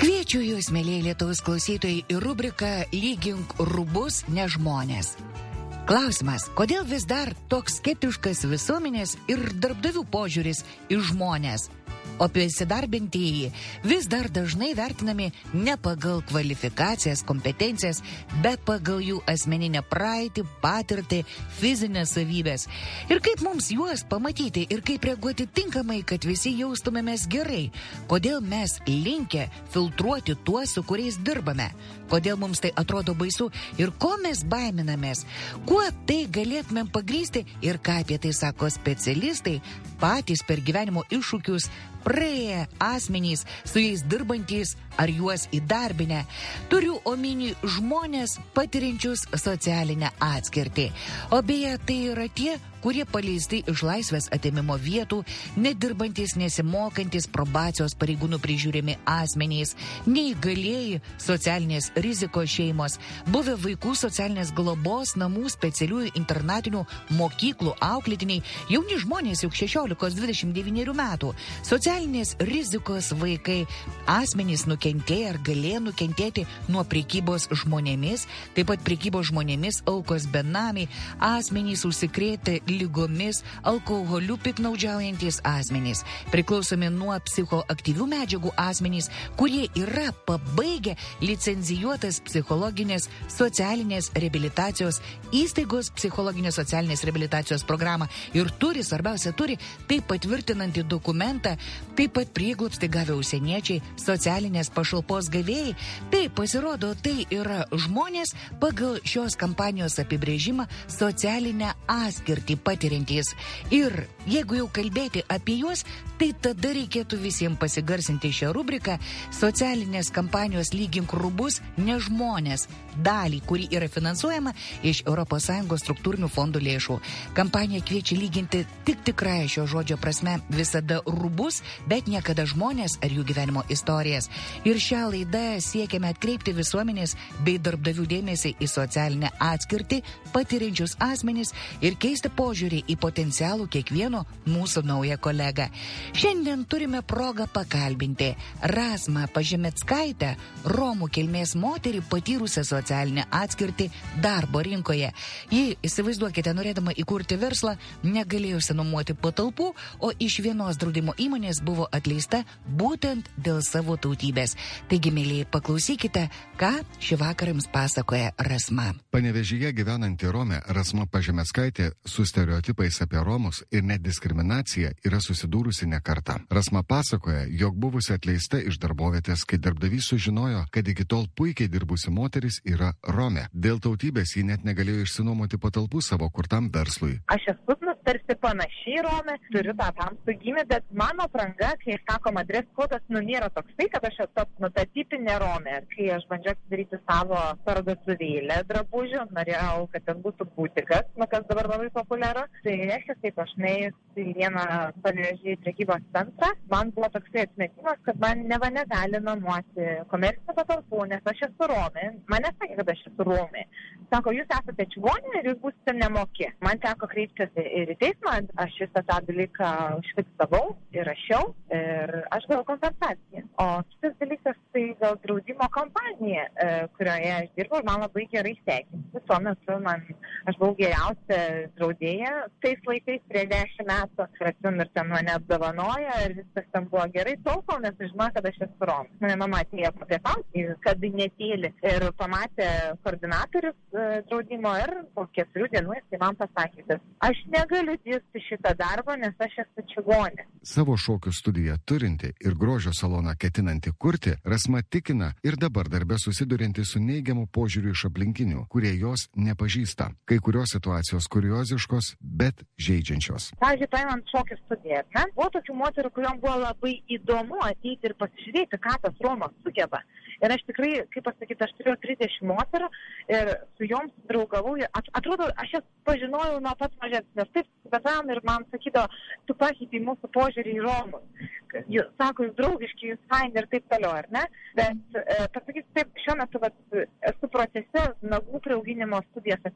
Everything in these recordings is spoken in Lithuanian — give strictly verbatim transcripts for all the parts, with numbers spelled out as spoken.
Kviečiu jūs, mėlyje Lietuvos klausytojai, į rubriką Lygink rūbus, ne žmonės. Klausimas, kodėl vis dar toks skeptiškas visuomenės ir darbdavių požiūris į žmonės? O besidarbintieji vis dar dažnai vertinami ne pagal kvalifikacijas, kompetencijas, bet pagal jų asmeninę praeitį, patirtį, fizinės savybės. Ir kaip mums juos pamatyti ir kaip reaguoti tinkamai, kad visi jaustumėmės gerai? Kodėl mes linkę filtruoti tuos, su kuriais dirbame? Kodėl mums tai atrodo baisu ir ko mes baiminamės? Kuo tai galėtumėm pagrysti ir ką apie tai sako specialistai, patys per gyvenimo iššūkius praėję asmenys, su jais dirbantys ar juos įdarbinę. Turiu omeny žmonės patiriančius socialinę atskirtį. O beje, tai yra tie, kurie paleisti iš laisvės atėmimo vietų, nedirbantys, nesimokantis, probacijos pareigūnų prižiūrimi asmenys, neįgalieji, socialinės rizikos šeimos, buvę vaikų socialinės globos namų, specialiųjų internatinių mokyklų auklėtiniai, jauni žmonės juk šešiolikos dvidešimt devynerių metų, socialinės rizikos vaikai, asmenys nukentėję ar galėjo nukentėti nuo prekybos žmonėmis, taip pat prekybos žmonėmis aukos benamiai, asmenys užsikrėtę lygomis, alkoholiu piknaudžiaujantys asmenys, priklausomi nuo psichoaktyvių medžiagų asmenys, kurie yra pabaigę licencijuotas psichologinės socialinės reabilitacijos įstaigos psichologinės socialinės reabilitacijos programą ir turi, svarbiausia, turi taip patvirtinantį dokumentą, taip pat prieglobstį gavę užsieniečiai, socialinės pašalpos gavėjai. Tai pasirodo, tai yra žmonės pagal šios kampanijos apibrėžimą socialinę atskirtį patiriantys. Ir jeigu jau kalbėti apie juos, tai tada reikėtų visiems pasigarsinti šią rubriką socialinės kampanijos Lygink rūbus, ne žmonės dalį, kuri yra finansuojama iš Europos Sąjungos struktūrinių fondų lėšų. Kampanija kviečia lyginti tik tikrąją šio žodžio prasme visada rūbus, bet niekada žmonės ar jų gyvenimo istorijas. Ir šią laidą siekiame atkreipti visuomenės bei darbdavių dėmesį į socialinę atskirtį patiriančius asmenys ir keisti požiūrį į potencialų kiekvieno mūsų naują kolegą. Šiandien turime progą pakalbinti Rasmą Pažemeckaitę, Romų kilmės moterį patyrusią socialinę atskirtį darbo rinkoje. Ji, įsivaizduokite, norėdama įkurti verslą, negalėjo išsinuomoti patalpų, o iš vienos draudimo įmonės buvo atleista būtent dėl savo tautybės. Taigi, mėlyje, paklausykite, ką šį vakarą jums pasakoja Rasma. Panevėžyje gyvenanti Romė Rasma Pažemeckaitė su stereotipais apie Romus ir net diskriminacija yra susidūrusi ne kartą. Rasma pasakoja, jog buvusi atleista iš darbovietės, kai darbdavys sužinojo, kad iki tol puikiai dirbusi moteris yra Romė. Dėl tautybės ji net negalėjo išsinuomoti patalpų savo kurtam verslui. Aš esu nu, tarsi panašiai Romė, turiu tą tamsų gimį, bet mano apranga, kai sakoma, dress kodas, nu nėra toksai, kad aš esu nu, ta tipinė Romė. Kai aš bandžiau atsidaryti savo parduotuvėlę drabužių, norėjau, kad ten būtų butikas, nu, kas dabar labai populiaru. Tai reiškia, taip aš nuėjus į vieną Panevėžį prekybos centrą, man buvo toksai atmetimas, kad man neva negali nuomoti komercinę patalpų, nes aš esu Romė. Man nesakė, kad aš esu Romė. Sako, jūs esate čigonė ir jūs būsite nemoki. Man teko kreiptis ir į teismą, aš visą tą dalyką užfiksavau ir rašiau ir aš gavau kompensaciją. O kitas dalykas tai gal draudimo kompanija, kurioje aš dirbu ir man labai gerai sekėsi. Tuo metu man, aš buvau geriausia draudėja tais laikais prie dešimt metų. Ir ten mane apdovanoja ir viskas ten buvo gerai, tol kol nesužinojo, kad aš esu Romė. Mane mama atėjo papietauti į kabinetėlį ir pamatė koordinatorius e, draudimo ir po keturių dienų jis man pasakė, kad aš negaliu dirbti šitą darbą, nes aš esu čigonė. Savo šokių studiją turinti ir grožio saloną ketinanti kurti, Rasma tikina ir dabar darbe susidurinti su neigiamu požiūriu iš aplinkinių, kurie jos nepažįsta. Kai kurios situacijos kurioziškos, bet žeidžiančios. Pavyzdžiui, paimant šokių studiją, ne? Buvo tokių moterų, kuriuom buvo labai įdomu ateiti ir pasižiūrėti, ką tas Romas sugeba. Ir aš tikrai, kaip pasakyti, aš turėjau trisdešimt moterų ir su joms draugavau. Atrodo, aš jas pažinojau nuo pat mažesnės. Taip, bendravom ir man sakydavo, tu pakeitei mūsų požiūrį į Romus. Jūs, sako, jūs draugiški, jūs fain ir taip toliau, ar ne? Bet, e, pasakysiu taip, šiuo metu vat, esu procese nagų priauginimo studijas atidarimo.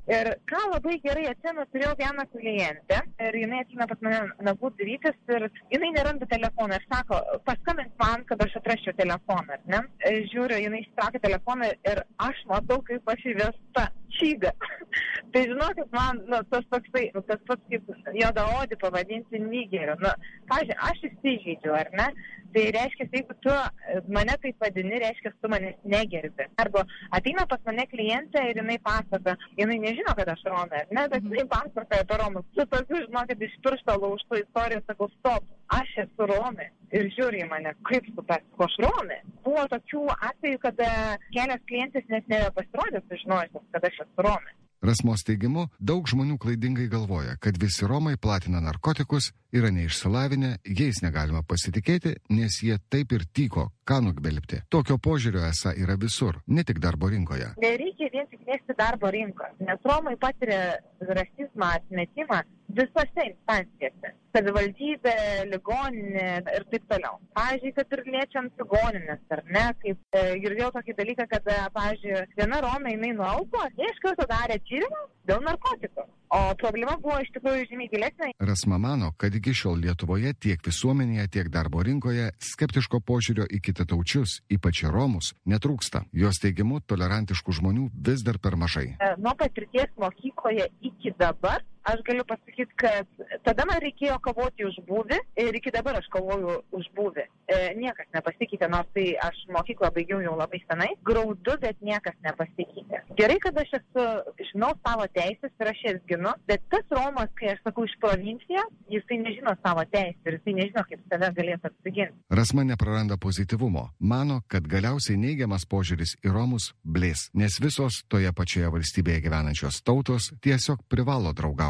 Ir ką labai gerai atsimenu, turėjau vieną klientę ir jinai ateina pas mane nagų darytis ir jinai neranda telefoną ir sako, paskambink man, kad aš atrasčiau telefoną, ne? Žiūriu, jinai ištraukė telefoną ir aš matau, kaip aš įvesta čygą. Tai žinokit, man, nu, tas toksai, nu, tas pats kaip juodaodį pavadinti nigeriu. Nu, pavyzdžiui, aš įsižeidžiu, ar ne? Tai reiškia, jeigu tu mane taip vadini, reiškia, tu manęs negerbi. Arba ateina pas mane klientė ir jinai pasaka, jinai nežino, kad aš Romė, ne, bet jinai pasakoja apie Romus. Su tokiu, žinokit, iš piršto laužtų istorijų, sakau, stop, aš esu Romė. Ir žiūri į mane, kaip su tas, ko aš Romė. Buvo tokių atvejų, kada kelios klientės net nebepasirodė sužinojusios, kad aš esu Romė. Rasmos teigimu, daug žmonių klaidingai galvoja, kad visi Romai platina narkotikus, yra neišsilavinę, jais negalima pasitikėti, nes jie taip ir tyko, ką nugvelbti. Tokio požiūrio esą yra visur, ne tik darbo rinkoje. Nereikia vien tik mėgti darbo rinką, nes Romai patiria rasizmą, atmetimą visose instancijose. Savivaldybė, ligoninė ir taip toliau. Pavyzdžiui, kad ir liečiant ligoninės, ar ne, kaip e, girdėjau tokį dalyką, kad, pavyzdžiui, viena Romė jinai nualpo, jie iš karto darė tyrimą dėl narkotikų. O problema buvo iš tikrųjų žymiai gilesnė. Rasma mano, kad iki šiol Lietuvoje tiek visuomenėje, tiek darbo rinkoje skeptiško požiūrio į kitataučius, ypač Romus, netrūksta. Jos teigimu, tolerantiškų žmonių vis dar per mažai. E, nuo patirties mokykloje iki dabar aš galiu pasakyti, kad tada man reikėjo kovoti už būvį ir iki dabar aš kovoju už būvį. E, niekas nepasikeitė, nors tai aš mokyklą baigiau jau labai senai. Graudu, bet niekas nepasikeitė. Gerai, kad aš esu, žinau savo teisės ir aš jas ginu, bet tas Romas, kai aš sakau iš provincijos, jisai nežino savo teisės ir jisai nežino, kaip save galėtų apsiginti. Rasma nepraranda pozityvumo. Mano, kad galiausiai neigiamas požiūris į Romus blės, nes visos toje pačioje valstybėje gyvenančios tautos tiesiog privalo draugauti.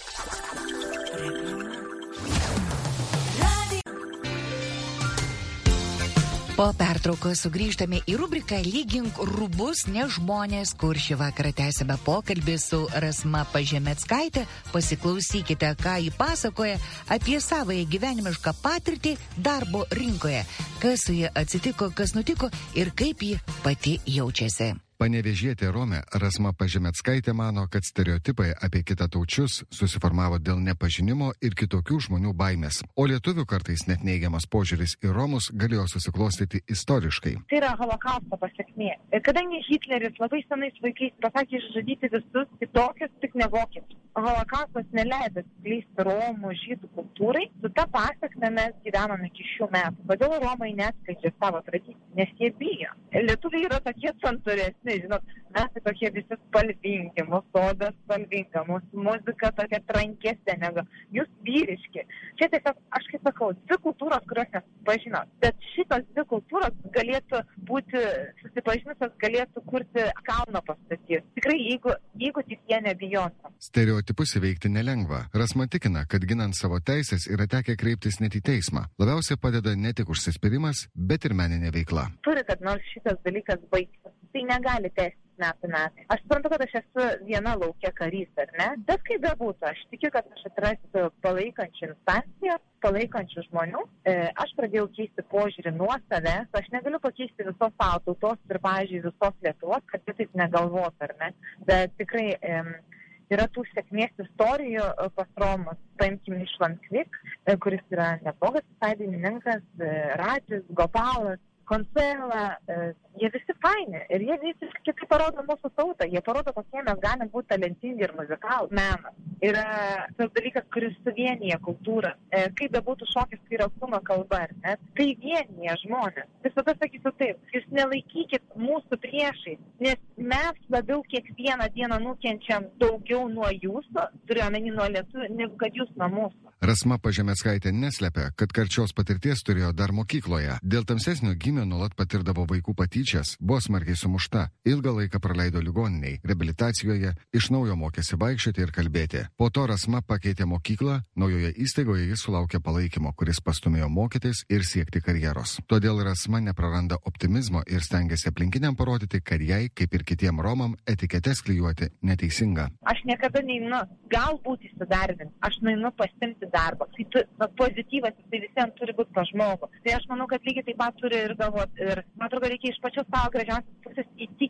Po pertraukos sugrįžtame į rubriką Lygink rūbus, ne žmonės, kur šį vakarą tęsime pokalbį su Rasma Pažemeckaitė. Pasiklausykite, ką ji pasakoja apie savąją gyvenimišką patirtį darbo rinkoje, kas su ja atsitiko, kas nutiko ir kaip ji pati jaučiasi. Panevėžietė Romė Rasma Pažemeckaitė mano, kad stereotipai apie kitataučius susiformavo dėl nepažinimo ir kitokių žmonių baimės, o lietuvių kartais net neigiamas požiūris į Romus galėjo susiklostyti istoriškai. Tai yra holokausto pasekmė. Kadangi Hitleris labai senais vaikais pasakė išžudyti visus kitokius, tik ne vokiečius. Holokaustas neleido skleisti Romų žydų kultūrai, su ta pasekme mes gyvename iki šių metų. Kodėl Romai neatskleidžia savo tradiciją? Nes jie bijo. Lietuviai yra tokie santūresni, žinot, mes tai tokie visi spalvingi, mūsų oda spalvinga, mūsų muzika tokia trankesnė negu jūs vyriški. Čia tiesiog, aš kaip sakau, dvi kultūros, kurios nesusipažino, bet šitos dvi kultūros galėtų būti susipažinusios, galėtų kurti kalną pastatyti. Tikrai, jeigu, jeigu tik jie nebijotų. Stereotipus įveikti nelengva. Rasma tikina, kad ginant savo teisės yra tekę kreiptis net į teismą. Labiausiai padeda ne tik užsispyrimas, bet ir meninė veikla. Turi, kad nors šitas dalykas baigsis. Tai negali tęstis metų metai. Aš suprantu, kad aš esu viena laukia karys, ar ne? Bet kaip bebūtų, aš tikiu, kad aš atrasiu palaikančių instanciją, palaikančių žmonių. E, aš pradėjau keisti požiūrį nuo savęs. Aš negaliu pakeisti visos tautos ir, pavyzdžiui, visos Lietuvos, kad taip negalvos, ar ne? Bet tikrai e, yra tų sėkmės istorijų pas Romus. Paimkime iš Lankvik, e, kuris yra neblogas visai dainininkas, e, Radžis, Gopalas, Konsuela, e, jie visi faini ir jie visiškai kitaip parodo mūsų tautą, jie parodo, kokie mes galim būti talentingi ir muzikalų menas. Yra tas dalykas, kuris suvienyje kultūrą. E, kaip bebūtų šokis, kai yra kūno kalba, ar ne? Tai vienyje žmonės. Visada sakysiu taip, jūs nelaikykit mūsų priešais, nes mes labiau kiekvieną dieną nukenčiam daugiau nuo jūsų, turiuomenį nuo lietuvių, negu kad jūs nuo mūsų. Rasma Pažemeckaitė neslepia, kad karčios patirties turėjo dar mokykloje. Dėl tamsesnio gymio nuolat patirdavo vaikų patyčias, buvo smarkiai sumušta, ilgą laiką praleido ligoniniai, reabilitacijoje, iš naujo mokėsi vaikščioti ir kalbėti. Po to Rasma pakeitė mokyklą, naujoje įstaigoje jis sulaukė palaikymo, kuris pastumėjo mokytis ir siekti karjeros. Todėl Rasma nepraranda optimizmo ir stengiasi aplinkiniam parodyti, kad jai, kaip ir kitiem Romam, etiketes klijuoti neteisinga. Aš niekada neinu, galbūt įsidarbinti, aš nueinu pasimti darbą. Tai tu, na, pozityvas, tai visiems turi būti pa žmogų. Tai aš manau, kad lygiai taip pat turi ir galvoti. Ir man atrodo, reikia iš pačios savo gražiausios pusės įtikinti.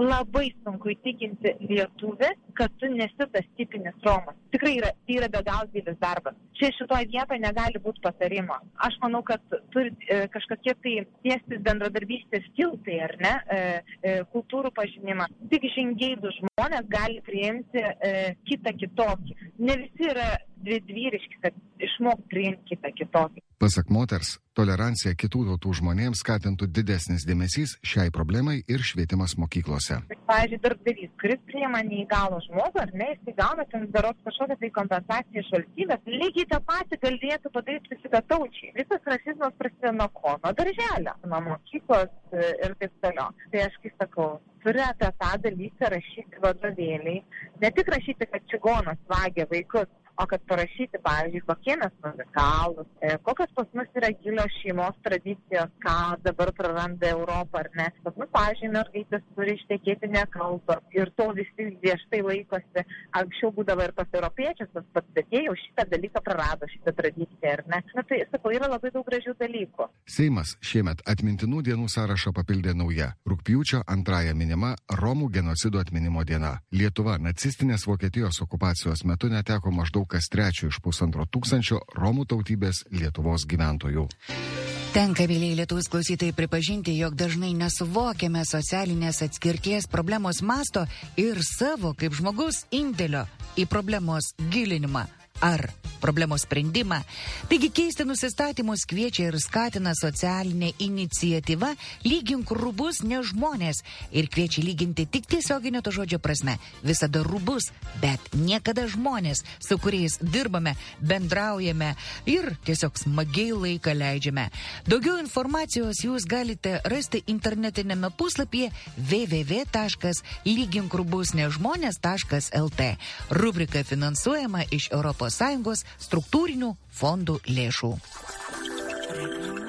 labai sunku įtikinti lietuvį, kad tu nesi tas tipinis Romas. Tikrai yra, tai yra be galo didelis darbas. Čia šitoje vietoje negali būti patarimo. Aš manau, kad turi e, kažkokie tai tiestis bendradarbystės tiltai, ar ne, e, e, kultūrų pažinimą. Tik žingeidų žmonės gali priimti e, kitą kitokį. Ne visi yra dvidvyriški, kad išmokti priimti kitą kitokį. Pasak moters, tolerancija kitų tautų žmonėms skatintų didesnis dėmesys šiai problemai ir švietimas mokyklose. Pavyzdžiui, darbdavys, kuris priima neįgalų žmogų, ar ne, jis įgauna ten daros kažkokią tai kompensaciją iš valstybės, lygiai tą patį galėtų padaryti kitataučiai. Visas rasizmas prasideda nuo ko? Nuo darželio, nuo mokyklos ir taip toliau. Tai aš kaip sakau, turi apie tą dalyką rašyti vadovėliai, ne tik rašyti, kad čigonas vagia vaikus, o kad parašyti, pavyzdžiui, kokie mes muzikalus, e, kokios pas mus yra gilios šeimos tradicijos, ką dabar praranda Europą, ar ne. Pas mus, pavyzdžiui, mergaitės turi ištekėti nekalbą ir to visi griežtai laikosi. Anksčiau būdavo ir pas europiečius, tas pats, bet jie jau šitą dalyką prarado, šitą tradiciją, ar ne. Na tai, sakau, yra labai daug gražių dalykų. Seimas šiemet atmintinų dienų sąrašą papildė nauja. Rugpjūčio antrąją minima Romų genocido atminimo diena. Lietuva nacistinės Vokietijos okupacijos metu neteko maždaug kas trečio iš pusantro tūkstančio Romų tautybės Lietuvos gyventojų. Tenka, mėlyje Lietuvos klausytojai, pripažinti, jog dažnai nesuvokiame socialinės atskirties problemos masto ir savo kaip žmogus indėlio į problemos gilinimą ar problemos sprendimą. Taigi keisti nusistatymus kviečia ir skatina socialinė iniciatyva Lygink rūbus, ne žmonės, ir kviečia lyginti tik tiesioginio to žodžio prasme. Visada rūbus, bet niekada žmonės, su kuriais dirbame, bendraujame ir tiesiog smagiai laiką leidžiame. Daugiau informacijos jūs galite rasti internetinėme puslapyje w w w taškas lygink rūbus ne žmonės taškas l t. Rubrika finansuojama iš Europos Sąjungos struktūrinių fondų lėšų.